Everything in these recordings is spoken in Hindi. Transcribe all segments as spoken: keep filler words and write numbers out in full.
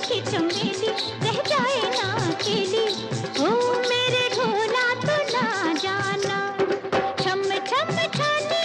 की चमेली रह जाए ना अकेली। ओ मेरे ढोला तो ना जाना छम छम छानी।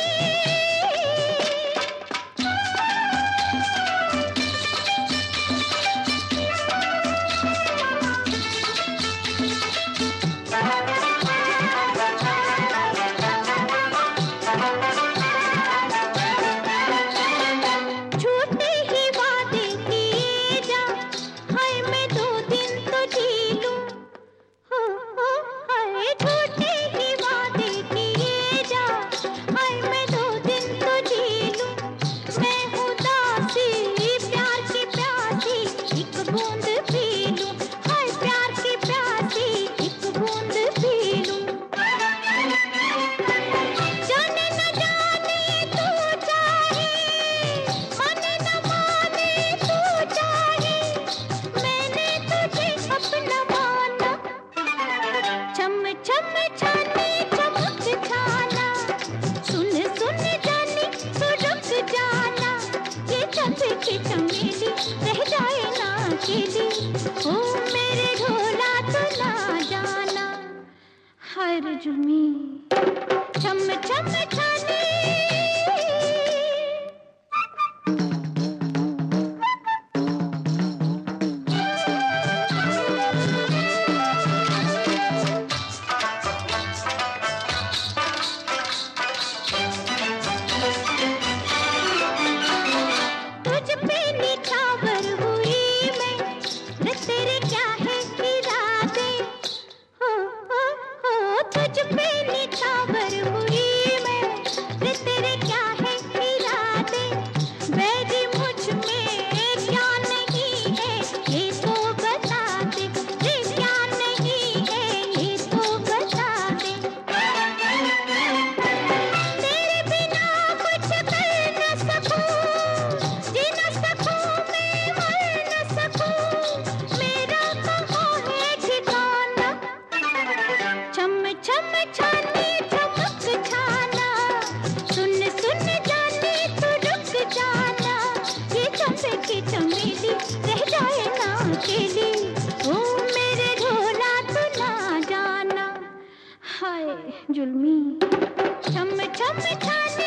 रह जाए ना अकेली। ओ मेरे ढोला तो ना जाना। हाय रे जुल्मी छम छम छानी। रह जाए ना अकेली। ओ मेरे ढोला तो ना जाना। हाय जुल्मी छम छम छानी।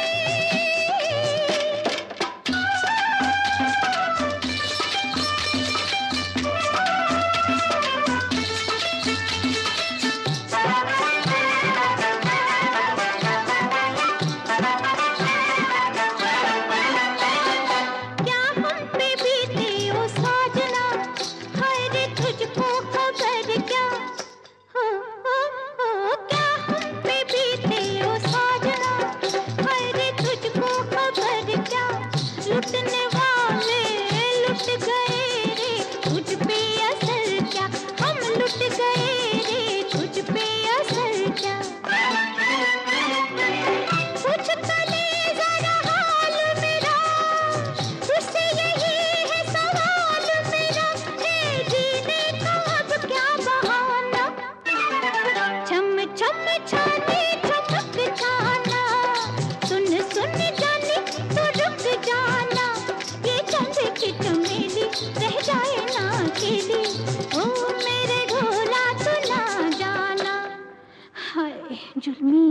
लुटने वाले लुट गए रे तुझ पे असर क्या। हम लुट गए रे तुझ पे असर क्या। कुछ तो ले जरा हाल मेरा तुझसे यही है सवाल मेरा। है जीने का अब क्या बहाना। छम छम छानी चमक छाना। सुन सुन जानी तो रुक जाना। ये चंद की चमेली रह जाए ना अकेली। ओ मेरे ढोला तो ना जाना। हाय जुल्मी